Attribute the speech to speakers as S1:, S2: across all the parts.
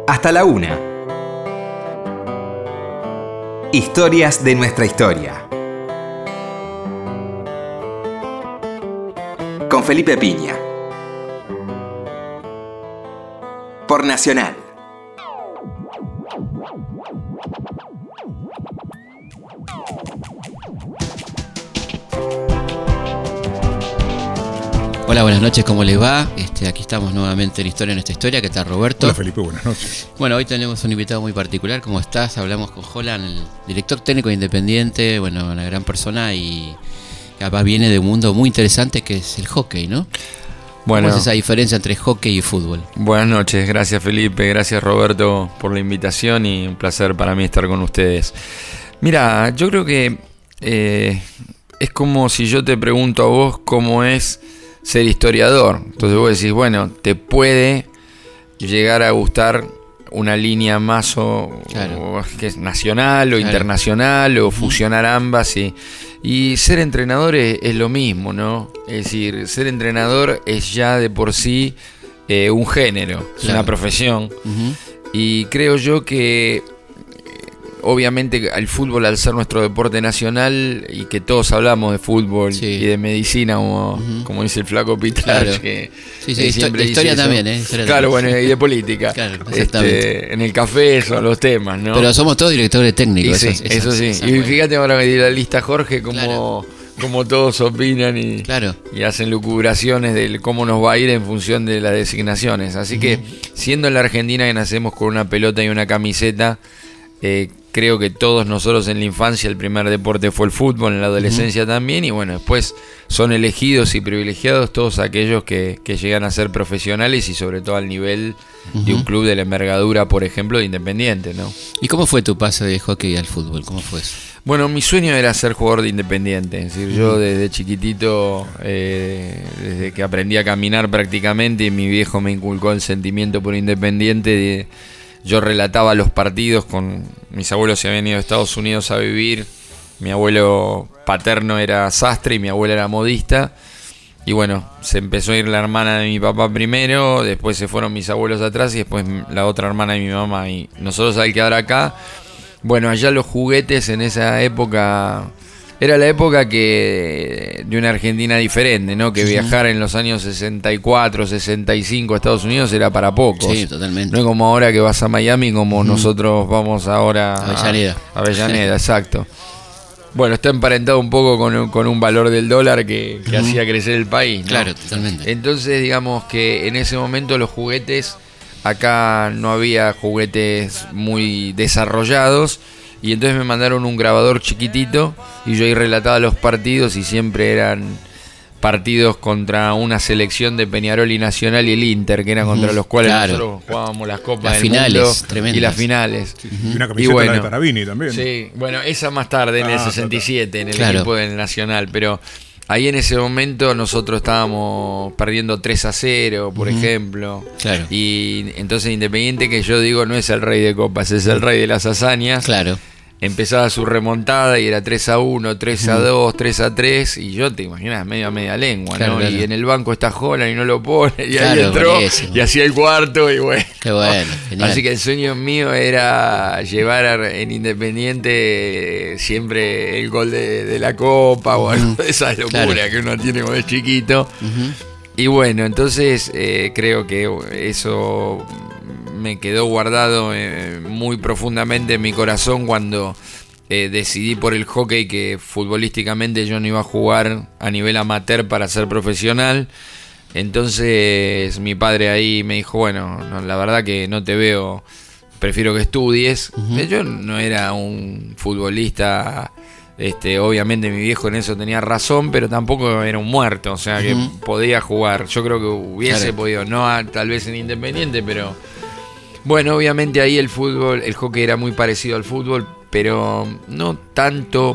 S1: hasta la 1. Historias de nuestra historia. Con Felipe Piña. Por Nacional.
S2: Hola, buenas noches, ¿cómo les va? Aquí estamos nuevamente en Historia de nuestra historia. ¿Qué tal, Roberto?
S3: Hola, Felipe, buenas noches.
S2: Bueno, hoy tenemos un invitado muy particular. ¿Cómo estás? Hablamos con Holland, el director técnico Independiente, bueno, una gran persona y capaz viene de un mundo muy interesante que es el hockey, ¿no?
S4: Bueno,
S2: ¿Cómo es esa diferencia entre hockey y fútbol?
S4: Buenas noches, gracias Felipe, gracias Roberto por la invitación y un placer para mí estar con ustedes. Mira, yo creo que es como si yo te pregunto a vos cómo es ser historiador. Entonces vos decís, bueno, te puede llegar a gustar una línea más
S2: claro,
S4: o que es nacional o
S2: claro,
S4: internacional o fusionar ambas y ser entrenador es lo mismo, ¿no? Es decir, ser entrenador es ya de por sí un género, es una profesión. Y creo yo que obviamente el fútbol, al ser nuestro deporte nacional y que todos hablamos de fútbol y de medicina, como dice el flaco Pitar,
S2: claro,
S4: que
S2: siempre historia
S4: dice
S2: también,
S4: historia
S2: claro,
S4: también. Bueno, y de política.
S2: Claro, exactamente.
S4: En el café son los temas, ¿no?
S2: Pero somos todos directores técnicos.
S4: Eso sí. Y fíjate ahora que di la lista Jorge, como todos opinan y hacen lucubraciones de cómo nos va a ir en función de las designaciones. Así que, siendo en la Argentina que nacemos con una pelota y una camiseta, creo que todos nosotros en la infancia el primer deporte fue el fútbol, en la adolescencia también, y bueno, después son elegidos y privilegiados todos aquellos que llegan a ser profesionales y sobre todo al nivel de un club de la envergadura, por ejemplo, de Independiente, ¿no?
S2: ¿Y cómo fue tu paso de hockey al fútbol? ¿Cómo fue eso?
S4: Bueno, mi sueño era ser jugador de Independiente, es decir, yo desde chiquitito, desde que aprendí a caminar prácticamente, mi viejo me inculcó el sentimiento por Independiente. Yo relataba los partidos con mis abuelos, se habían ido a Estados Unidos a vivir. Mi abuelo paterno era sastre y mi abuela era modista. Y bueno, se empezó a ir la hermana de mi papá primero, después se fueron mis abuelos atrás y después la otra hermana de mi mamá. Y nosotros al quedar acá, bueno, allá los juguetes en esa época... Era la época de una Argentina diferente, ¿no? Que viajar en los años 64, 65 a Estados Unidos era para pocos.
S2: Sí, totalmente.
S4: No es como ahora que vas a Miami, como nosotros vamos ahora
S2: a
S4: Avellaneda, exacto. Bueno, está emparentado un poco con un valor del dólar que hacía crecer el país, ¿no?
S2: Claro, totalmente.
S4: Entonces, digamos que en ese momento los juguetes, acá no había juguetes muy desarrollados. Y entonces me mandaron un grabador chiquitito y yo ahí relataba los partidos y siempre eran partidos contra una selección de Peñarol y Nacional y el Inter, que eran contra los cuales nosotros jugábamos las copas del mundo y las finales.
S3: Y una camiseta de Parabini también.
S4: Sí, bueno, esa más tarde en el 67, en el equipo del Nacional, pero ahí en ese momento nosotros estábamos perdiendo 3-0, por ejemplo. Claro. Y entonces Independiente, que yo digo, no es el rey de copas, es el rey de las hazañas.
S2: Claro.
S4: Empezaba su remontada y era 3-1, 3-2, 3-3. Y yo te imaginas, medio a media lengua, ¿no?
S2: Claro.
S4: Y en el banco está Holland y no lo pone. Y ahí entró
S2: buenísimo.
S4: Y hacía el cuarto y bueno.
S2: Qué bueno, genial.
S4: Así que el sueño mío era llevar en Independiente siempre el gol de la Copa, bueno, esa locura que uno tiene cuando es chiquito. Y bueno, entonces creo que eso me quedó guardado muy profundamente en mi corazón cuando decidí por el hockey que futbolísticamente yo no iba a jugar a nivel amateur para ser profesional. Entonces mi padre ahí me dijo, bueno, no, la verdad que no te veo, prefiero que estudies. Yo no era un futbolista, obviamente mi viejo en eso tenía razón, pero tampoco era un muerto, o sea que podía jugar. Yo creo que hubiese podido, no tal vez en Independiente, pero bueno, obviamente ahí el hockey era muy parecido al fútbol, pero no tanto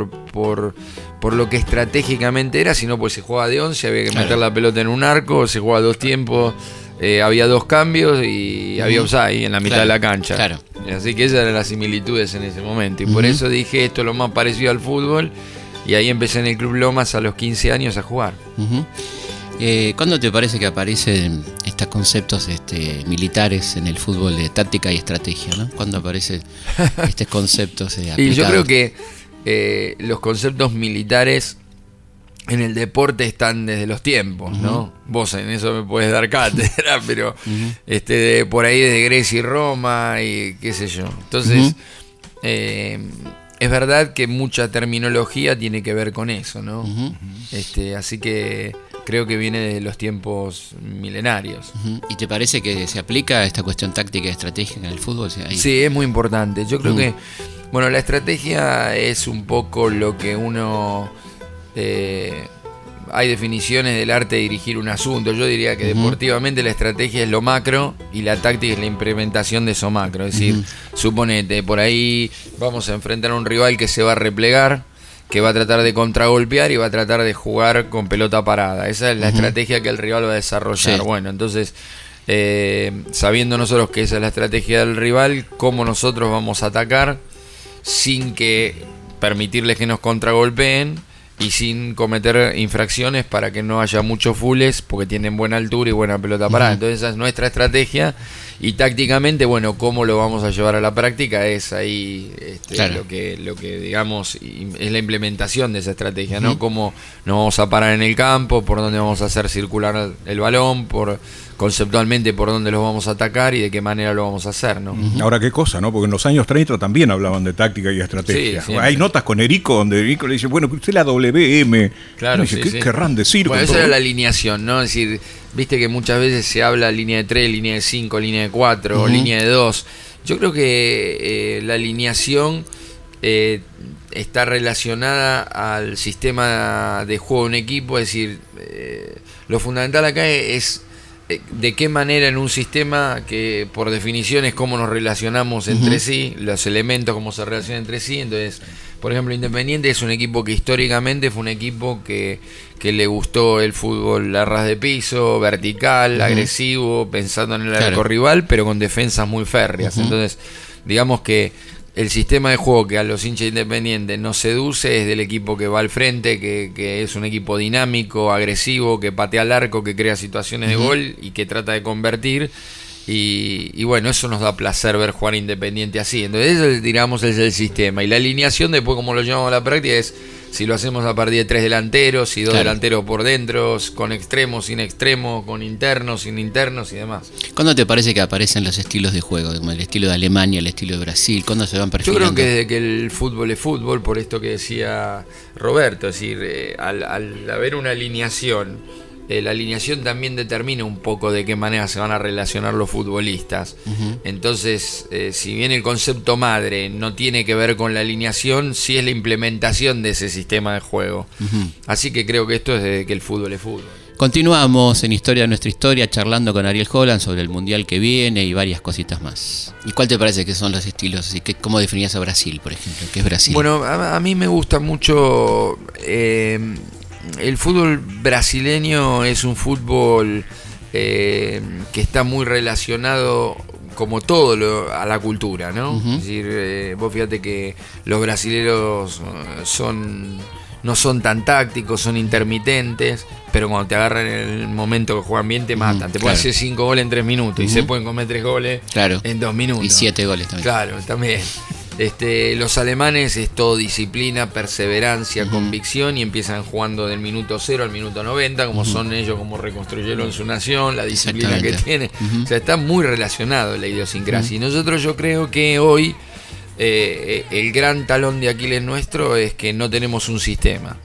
S4: por lo que estratégicamente era, sino porque se jugaba de 11, había que meter la pelota en un arco, se jugaba 2 tiempos, había 2 cambios y había offside en la mitad de la cancha. Claro. Así que esas eran las similitudes en ese momento. Y por eso dije, esto es lo más parecido al fútbol. Y ahí empecé en el Club Lomas a los 15 años a jugar.
S2: ¿Cuándo te parece que aparece esta estos conceptos militares en el fútbol de táctica y estrategia, ¿no? ¿Cuándo aparecen estos conceptos aplicados?
S4: Y yo creo que los conceptos militares en el deporte están desde los tiempos, ¿no? Vos en eso me podés dar cátedra, pero por ahí desde Grecia y Roma y qué sé yo. Entonces, es verdad que mucha terminología tiene que ver con eso, ¿no? Así que creo que viene de los tiempos milenarios.
S2: ¿Y te parece que se aplica esta cuestión táctica y estratégica en el fútbol?
S4: Sí, es muy importante. Yo creo que, bueno, la estrategia es un poco lo que uno... hay definiciones del arte de dirigir un asunto. Yo diría que deportivamente la estrategia es lo macro y la táctica es la implementación de eso macro. Es decir, suponete, por ahí vamos a enfrentar a un rival que se va a replegar, que va a tratar de contragolpear y va a tratar de jugar con pelota parada. Esa es la estrategia que el rival va a desarrollar. Sí. Bueno, entonces, sabiendo nosotros que esa es la estrategia del rival, cómo nosotros vamos a atacar sin que permitirles que nos contragolpeen y sin cometer infracciones para que no haya muchos fules porque tienen buena altura y buena pelota parada. Entonces esa es nuestra estrategia y tácticamente, bueno, cómo lo vamos a llevar a la práctica es ahí claro. lo que digamos es la implementación de esa estrategia, ¿no? Cómo nos vamos a parar en el campo, por dónde vamos a hacer circular el balón, conceptualmente por dónde los vamos a atacar y de qué manera lo vamos a hacer, ¿no?
S3: Ahora, qué cosa, ¿no? Porque en los años 30 también hablaban de táctica y estrategia. Sí, hay notas con Erico donde Erico le dice, bueno, usted la WM.
S4: Claro,
S3: dice, ¿qué querrán decir?
S4: Bueno, esa era la alineación, ¿no? Es decir, viste que muchas veces se habla línea de 3, línea de 5, línea de 4, línea de 2. Yo creo que la alineación está relacionada al sistema de juego de un equipo, es decir, lo fundamental acá es de qué manera en un sistema que por definición es cómo nos relacionamos entre sí, los elementos cómo se relacionan entre sí. Entonces, por ejemplo, Independiente es un equipo que históricamente fue un equipo que le gustó el fútbol a ras de piso, vertical, agresivo, pensando en el arco rival, pero con defensas muy férreas. Entonces, digamos que el sistema de juego que a los hinchas Independientes nos seduce es del equipo que va al frente, que es un equipo dinámico, agresivo, que patea al arco, que crea situaciones de gol y que trata de convertir. Y bueno, eso nos da placer ver jugar Independiente así. Entonces, eso, digamos, es el sistema. Y la alineación, después, como lo llevamos a la práctica, es si lo hacemos a partir de 3 delanteros y 2 delanteros por dentro, con extremos, sin extremos, con internos, sin internos y demás.
S2: ¿Cuándo te parece que aparecen los estilos de juego? Como el estilo de Alemania, el estilo de Brasil, ¿cuándo se van perfilando?
S4: Yo creo que desde que el fútbol es fútbol, por esto que decía Roberto, es decir, al haber una alineación, la alineación también determina un poco de qué manera se van a relacionar los futbolistas. Entonces, si bien el concepto madre no tiene que ver con la alineación, sí es la implementación de ese sistema de juego. Así que creo que esto es desde que el fútbol es fútbol.
S2: Continuamos en Historia de Nuestra Historia charlando con Ariel Holland sobre el Mundial que viene y varias cositas más. ¿Y cuál te parece que son los estilos? ¿Cómo definirías a Brasil, por ejemplo? ¿Qué es Brasil?
S4: Bueno, a mí me gusta mucho... el fútbol brasileño es un fútbol que está muy relacionado, como todo, a la cultura, ¿no? Es decir, vos fíjate que los brasileños no son tan tácticos, son intermitentes, pero cuando te agarran en el momento que juegan bien te matan. Te pueden hacer 5 goles en 3 minutos y se pueden comer 3 goles en 2 minutos.
S2: Y 7 goles también.
S4: Claro, también. Los alemanes es todo disciplina, perseverancia, convicción, y empiezan jugando del minuto 0 al minuto 90, como son ellos, como reconstruyeron su nación, la disciplina que tiene. O sea, está muy relacionado la idiosincrasia. Y nosotros, yo creo que hoy el gran talón de Aquiles nuestro es que no tenemos un sistema.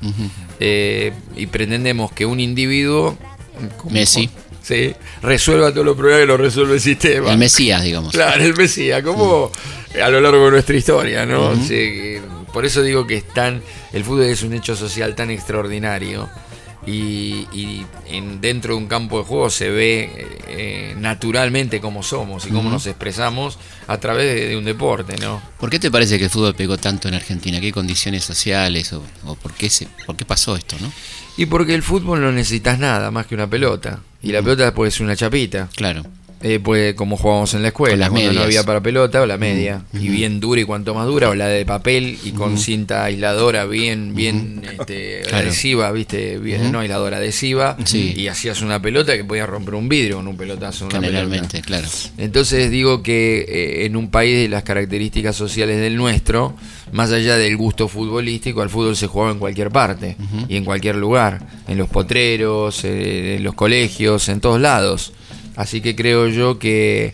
S4: Y pretendemos que un individuo, como
S2: Messi,
S4: sí, resuelva todos los problemas que lo resuelve el sistema.
S2: El Mesías, digamos.
S4: Claro, el Mesías, como a lo largo de nuestra historia, ¿no? Sí, por eso digo que el fútbol es un hecho social tan extraordinario y dentro de un campo de juego se ve naturalmente cómo somos y cómo nos expresamos a través de un deporte, ¿no?
S2: ¿Por qué te parece que el fútbol pegó tanto en Argentina? ¿Qué condiciones sociales o por qué pasó esto, no?
S4: Y porque el fútbol no necesitas nada más que una pelota. Y la pelota puede ser una chapita.
S2: Claro.
S4: Pues como jugábamos en la escuela, cuando no había para pelota, o la media, y bien dura, y cuanto más dura, o la de papel y con cinta aisladora bien adhesiva, ¿viste? Bien, no aisladora, adhesiva, y hacías una pelota que podías romper un vidrio con un pelotazo.
S2: Generalmente, claro.
S4: Entonces digo que en un país de las características sociales del nuestro, más allá del gusto futbolístico, al fútbol se jugaba en cualquier parte y en cualquier lugar, en los potreros, en los colegios, en todos lados. Así que creo yo que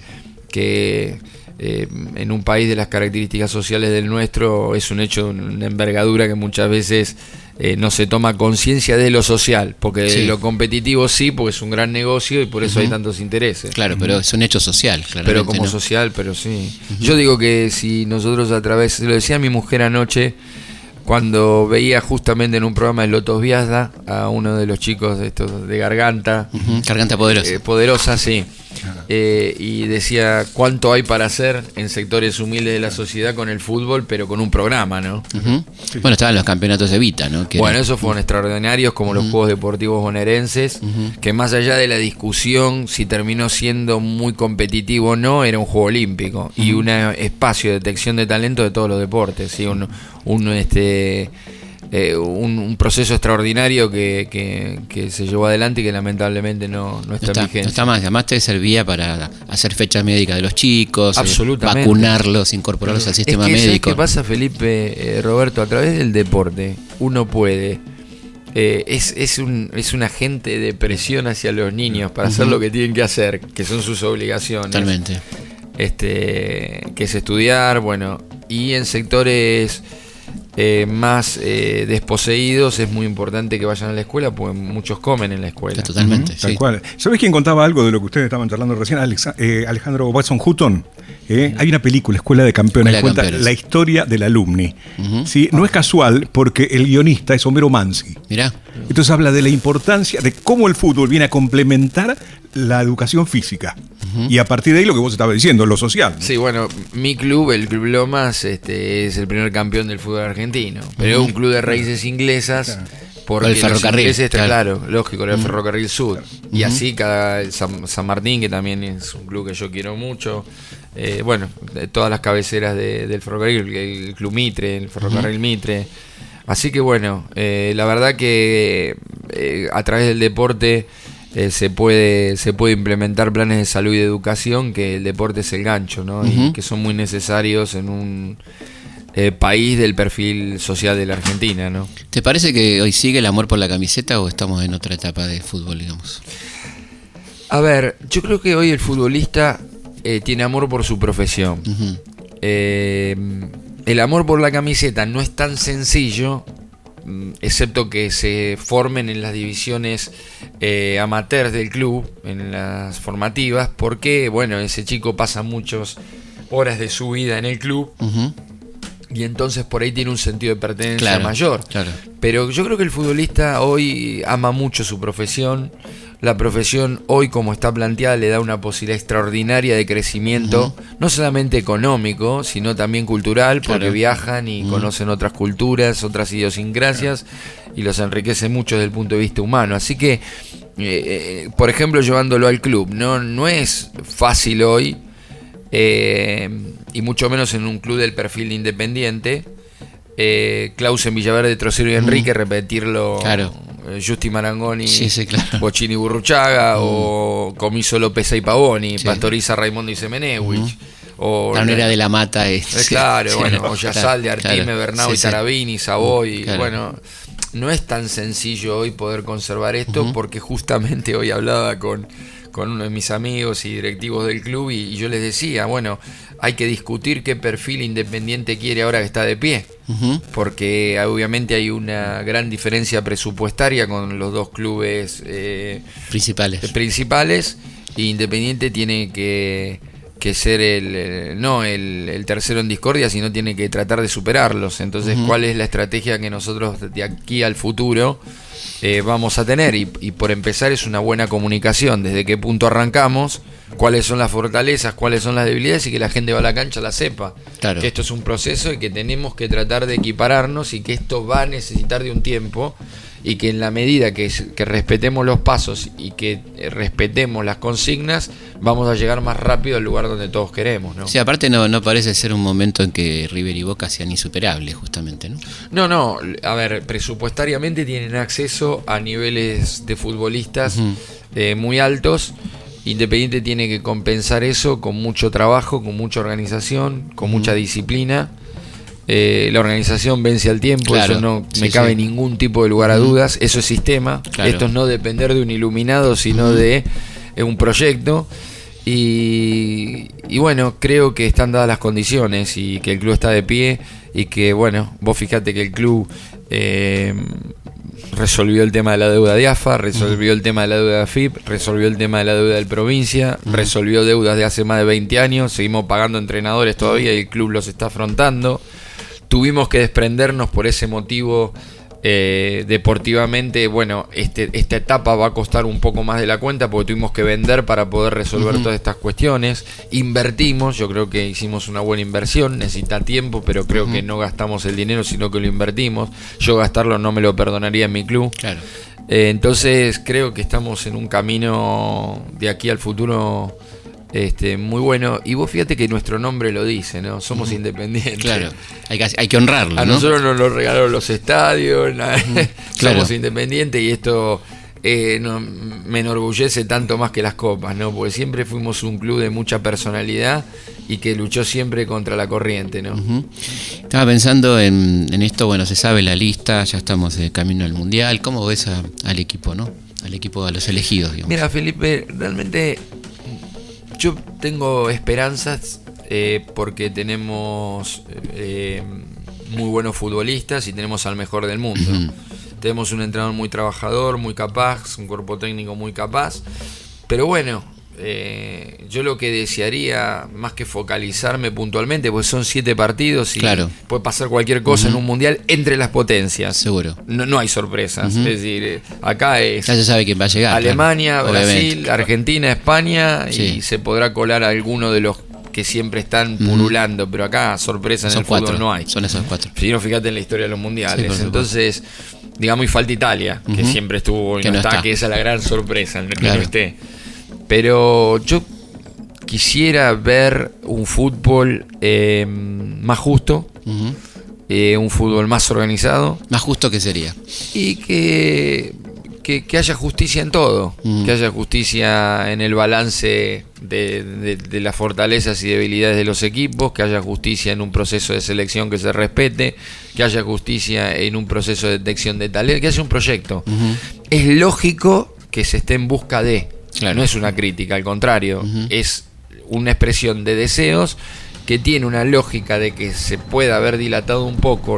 S4: en un país de las características sociales del nuestro es un hecho de una envergadura que muchas veces no se toma conciencia de lo social, porque lo competitivo sí, porque es un gran negocio y por eso hay tantos intereses.
S2: Claro, pero es un hecho social, claramente.
S4: Pero como social, pero sí. Yo digo que si nosotros a través, lo decía mi mujer anoche, cuando veía justamente en un programa de Lotos Viazda a uno de los chicos de estos de Garganta,
S2: Garganta Poderosa.
S4: Poderosa, sí. Y decía cuánto hay para hacer en sectores humildes de la sociedad con el fútbol, pero con un programa, ¿no?
S2: Bueno, estaban los campeonatos de Vita, ¿no?
S4: Esos fueron extraordinarios, como los Juegos Deportivos Bonaerenses, que más allá de la discusión si terminó siendo muy competitivo o no, era un juego olímpico y un espacio de detección de talento de todos los deportes, ¿sí? Un proceso extraordinario que se llevó adelante y que lamentablemente no está en vigencia.
S2: No está más, además te servía para hacer fechas médicas de los chicos, vacunarlos, incorporarlos al sistema médico.
S4: ¿Qué pasa, Felipe, Roberto? A través del deporte uno puede... es un agente de presión hacia los niños para hacer lo que tienen que hacer, que son sus obligaciones.
S2: Totalmente.
S4: Que es estudiar, y en sectores... más desposeídos es muy importante que vayan a la escuela porque muchos comen en la escuela.
S2: Totalmente,
S3: tal cual. ¿Sabés quién contaba algo de lo que ustedes estaban charlando recién? Alejandro Watson Hutton. Hay una película, Escuela de Campeones, que cuenta la historia del alumni. ¿Sí? No es casual porque el guionista es Homero Manzi.
S2: Mirá.
S3: Entonces habla de la importancia de cómo el fútbol viene a complementar la educación física. Y a partir de ahí lo que vos estabas diciendo, lo social, ¿no?
S4: Sí, mi club, el Club Lomas, es el primer campeón del fútbol argentino. Pero es un club de raíces inglesas. Porque
S2: el ferrocarril.
S4: Claro, lógico, el Ferrocarril Sur. Y así cada San Martín, que también es un club que yo quiero mucho. Todas las cabeceras del ferrocarril, el Club Mitre, el Ferrocarril Mitre. Así que la verdad que a través del deporte se puede implementar planes de salud y de educación, que el deporte es el gancho, ¿no? Y que son muy necesarios en un país del perfil social de la Argentina, ¿no?
S2: ¿Te parece que hoy sigue el amor por la camiseta o estamos en otra etapa de fútbol, digamos?
S4: A ver, yo creo que hoy el futbolista tiene amor por su profesión. El amor por la camiseta no es tan sencillo, excepto que se formen en las divisiones amateurs del club, en las formativas, porque ese chico pasa muchas horas de su vida en el club y entonces por ahí tiene un sentido de pertenencia mayor. Claro. Pero yo creo que el futbolista hoy ama mucho su profesión. La profesión hoy, como está planteada, le da una posibilidad extraordinaria de crecimiento, no solamente económico, sino también cultural, porque viajan y conocen otras culturas, otras idiosincrasias, y los enriquece mucho desde el punto de vista humano. Así que, por ejemplo, llevándolo al club, no es fácil hoy, y mucho menos en un club del perfil de Independiente, Clausen, Villaverde, Trocero y Enrique, repetirlo... Justi Marangoni, Bocini Burruchaga, o Comiso López y Pavoni, Pastoriza, Raimundo y Semenewich, o
S2: Tablera de la Mata
S4: o Yazalde, Artime, Bernau y Tarabini, Savoy. No es tan sencillo hoy poder conservar esto, porque justamente hoy hablaba con uno de mis amigos y directivos del club y yo les decía, hay que discutir qué perfil Independiente quiere ahora que está de pie, porque obviamente hay una gran diferencia presupuestaria con los dos clubes principales, y Independiente tiene que ser el tercero en discordia, sino tiene que tratar de superarlos. Entonces, ¿cuál es la estrategia que nosotros de aquí al futuro vamos a tener? Y por empezar es una buena comunicación, desde qué punto arrancamos, cuáles son las fortalezas, cuáles son las debilidades, y que la gente va a la cancha la sepa, que esto es un proceso y que tenemos que tratar de equipararnos y que esto va a necesitar de un tiempo y que en la medida que respetemos los pasos y que respetemos las consignas, vamos a llegar más rápido al lugar donde todos queremos, ¿no?
S2: Sí, aparte no parece ser un momento en que River y Boca sean insuperables, justamente, ¿no?
S4: No, a ver, presupuestariamente tienen acceso a niveles de futbolistas muy altos. Independiente tiene que compensar eso con mucho trabajo, con mucha organización, con mucha disciplina. La organización vence al tiempo, claro, eso no me cabe ningún tipo de lugar a dudas. Eso es sistema. Claro. Esto es no depender de un iluminado, sino de un proyecto. Y bueno, creo que están dadas las condiciones y que el club está de pie y que, bueno, vos fijate que el club resolvió el tema de la deuda de AFA, resolvió el tema de la deuda de AFIP, resolvió el tema de la deuda del provincia, resolvió deudas de hace más de 20 años, seguimos pagando entrenadores todavía y el club los está afrontando. Tuvimos que desprendernos por ese motivo deportivamente. Bueno, esta etapa va a costar un poco más de la cuenta porque tuvimos que vender para poder resolver todas estas cuestiones. Invertimos, yo creo que hicimos una buena inversión, necesita tiempo, pero creo que no gastamos el dinero, sino que lo invertimos. Yo gastarlo no me lo perdonaría en mi club. Claro. Entonces creo que estamos en un camino de aquí al futuro muy bueno, y vos fíjate que nuestro nombre lo dice, ¿no? Somos independientes.
S2: Claro, hay que honrarlo,
S4: a nosotros nos lo regalaron los estadios, somos independientes, y esto me enorgullece tanto más que las copas, ¿no? Porque siempre fuimos un club de mucha personalidad y que luchó siempre contra la corriente, ¿no?
S2: Estaba pensando en esto, bueno, se sabe la lista, ya estamos de camino al Mundial. ¿Cómo ves al equipo, no? Al equipo, a los elegidos, digamos.
S4: Mira, Felipe, realmente yo tengo esperanzas porque tenemos muy buenos futbolistas y tenemos al mejor del mundo. Tenemos un entrenador muy trabajador, muy capaz, un cuerpo técnico muy capaz. Pero bueno, yo lo que desearía, más que focalizarme puntualmente, pues son 7 partidos y puede pasar cualquier cosa en un mundial entre las potencias.
S2: Seguro.
S4: No hay sorpresas. Es decir, acá es.
S2: Ya se sabe quién va a llegar.
S4: Alemania, Brasil, Argentina, España, y se podrá colar alguno de los que siempre están pululando, pero acá sorpresa en el fútbol no hay.
S2: Son esos 4.
S4: Si no, fíjate en la historia de los mundiales. Entonces, digamos, y falta Italia, que siempre estuvo y no está, que esa es la gran sorpresa, que no esté. Pero yo quisiera ver un fútbol más justo, un fútbol más organizado.
S2: ¿Más justo qué sería?
S4: Y que haya justicia en todo, que haya justicia en el balance de las fortalezas y debilidades de los equipos, que haya justicia en un proceso de selección que se respete, que haya justicia en un proceso de detección de talento, que haya un proyecto. Es lógico que se esté en busca de, no es una crítica, al contrario, es una expresión de deseos que tiene una lógica de que se pueda haber dilatado un poco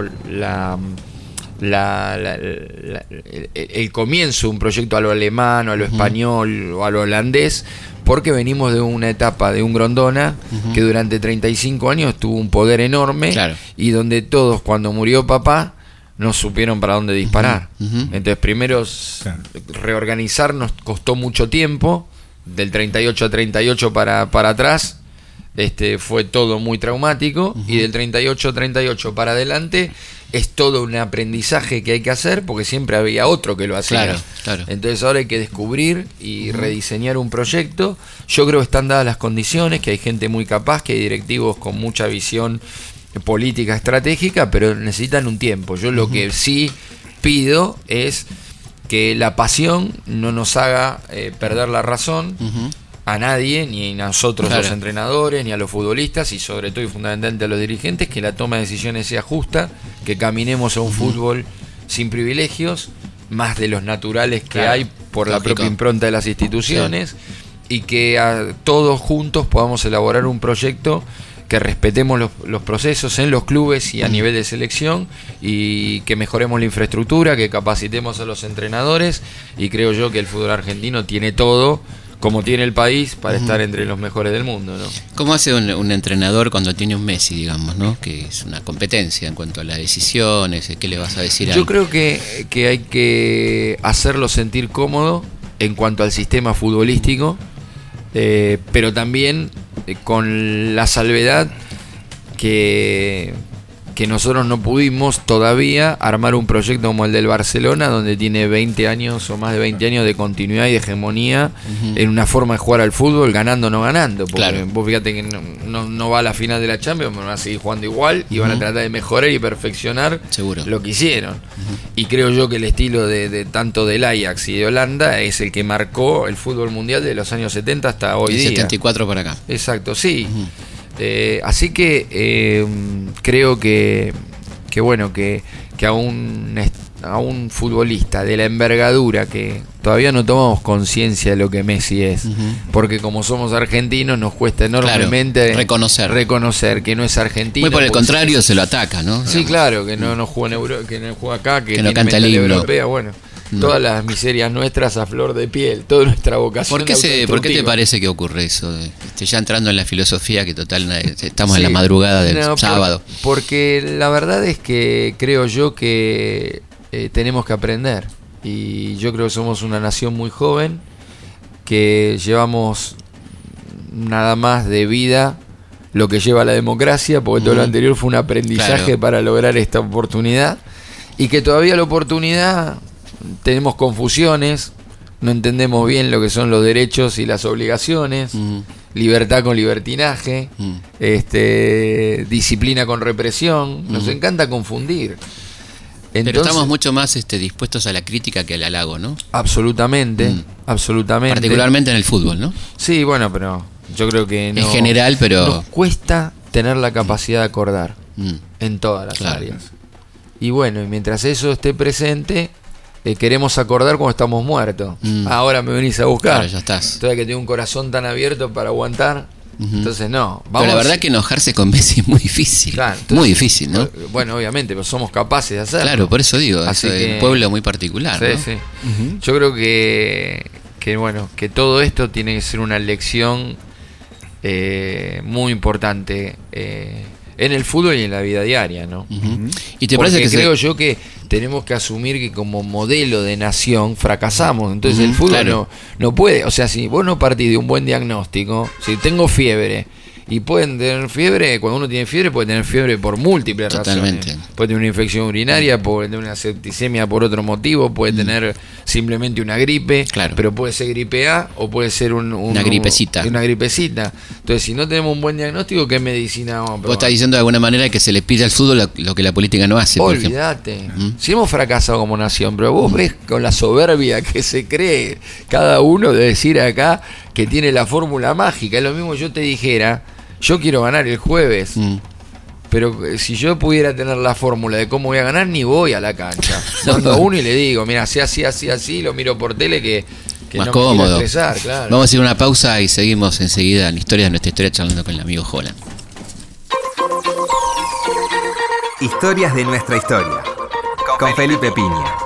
S4: el comienzo de un proyecto a lo alemán o a lo español o a lo holandés, porque venimos de una etapa de un Grondona que durante 35 años tuvo un poder enorme y donde todos, cuando murió papá, no supieron para dónde disparar. Entonces primero reorganizarnos costó mucho tiempo, del 38 a 38 para atrás. Fue todo muy traumático, y del 38 a 38 para adelante es todo un aprendizaje que hay que hacer, porque siempre había otro que lo hacía. Entonces ahora hay que descubrir y rediseñar un proyecto. Yo creo que están dadas las condiciones, que hay gente muy capaz, que hay directivos con mucha visión política estratégica, pero necesitan un tiempo. Yo lo que sí pido es que la pasión no nos haga perder la razón a nadie, ni a nosotros los entrenadores, ni a los futbolistas, y sobre todo y fundamentalmente a los dirigentes, que la toma de decisiones sea justa, que caminemos a un fútbol sin privilegios, más de los naturales que hay por la propia impronta de las instituciones, y que todos juntos podamos elaborar un proyecto que respetemos los procesos en los clubes y a nivel de selección, y que mejoremos la infraestructura, que capacitemos a los entrenadores, y creo yo que el fútbol argentino tiene todo, como tiene el país, para estar entre los mejores del mundo, ¿no?
S2: ¿Cómo hace un entrenador cuando tiene un Messi, digamos, ¿no? Que es una competencia en cuanto a las decisiones? ¿Qué le vas a decir?
S4: Yo creo que hay que hacerlo sentir cómodo en cuanto al sistema futbolístico, pero también con la salvedad que que nosotros no pudimos todavía armar un proyecto como el del Barcelona, donde tiene 20 años o más de 20 años de continuidad y de hegemonía en una forma de jugar al fútbol, ganando o no ganando. Porque vos fíjate que no va a la final de la Champions, pero van a seguir jugando igual y van a tratar de mejorar y perfeccionar lo que hicieron. Y creo yo que el estilo de tanto del Ajax y de Holanda es el que marcó el fútbol mundial de los años 70 hasta hoy día.
S2: 74 para acá.
S4: Exacto, sí. Así que creo que bueno, que a un futbolista de la envergadura, que todavía no tomamos conciencia de lo que Messi es, porque como somos argentinos nos cuesta enormemente reconocer que no es argentino.
S2: Muy por el contrario, se lo ataca, ¿no?
S4: Sí, claro, que no juega en Europa, que no juega acá, que
S2: no canta el himno
S4: europea, bueno. Todas las miserias nuestras a flor de piel, toda nuestra vocación.
S2: ¿Por qué te parece que ocurre eso? Ya entrando en la filosofía, que total estamos en la madrugada del sábado.
S4: Porque la verdad es que creo yo que tenemos que aprender. Y yo creo que somos una nación muy joven, que llevamos nada más de vida lo que lleva la democracia, porque todo lo anterior fue un aprendizaje para lograr esta oportunidad. Y que todavía la oportunidad... tenemos confusiones, no entendemos bien lo que son los derechos y las obligaciones, libertad con libertinaje, disciplina con represión, nos encanta confundir. Entonces,
S2: pero estamos mucho más dispuestos a la crítica que al halago, ¿no?
S4: Absolutamente, absolutamente.
S2: Particularmente en el fútbol, ¿no?
S4: Sí, bueno, pero yo creo que
S2: en general, pero
S4: nos cuesta tener la capacidad de acordar en todas las áreas. Y bueno, y mientras eso esté presente, queremos acordar cuando estamos muertos. Ahora me venís a buscar.
S2: Claro, ya estás.
S4: Entonces, que tengo un corazón tan abierto para aguantar. Entonces, no.
S2: Pero la verdad que enojarse con Messi es muy difícil. Claro, entonces, muy difícil, ¿no?
S4: Bueno, obviamente, pero somos capaces de hacerlo.
S2: Claro, por eso digo, es un pueblo muy particular, ¿no?
S4: Sí. Yo creo que bueno, que todo esto tiene que ser una lección muy importante en el fútbol y en la vida diaria, ¿no?
S2: ¿Y te
S4: porque
S2: parece que
S4: creo yo que tenemos que asumir que como modelo de nación fracasamos? Entonces el fútbol no puede, o sea, si vos no partís de un buen diagnóstico, si tengo fiebre, y pueden tener fiebre, cuando uno tiene fiebre puede tener fiebre por múltiples razones. Puede tener una infección urinaria, puede tener una septicemia por otro motivo, puede tener simplemente una gripe, pero puede ser gripe A o puede ser una gripecita. Entonces, si no tenemos un buen diagnóstico, ¿qué medicina vamos a probar?
S2: Vos estás diciendo de alguna manera que se le pide al fútbol lo que la política no hace.
S4: Olvídate. Si hemos fracasado como nación, pero vos ves con la soberbia que se cree cada uno de decir acá que tiene la fórmula mágica. Es lo mismo que yo te dijera, yo quiero ganar el jueves, pero si yo pudiera tener la fórmula de cómo voy a ganar, ni voy a la cancha. Mando a uno y le digo, mira, así, lo miro por tele que
S2: más
S4: no
S2: cómodo.
S4: me quiero estresar, claro.
S2: Vamos a ir a una pausa y seguimos enseguida en Historias de nuestra historia charlando con el amigo Holland.
S1: Historias de nuestra historia. Con Felipe Piña.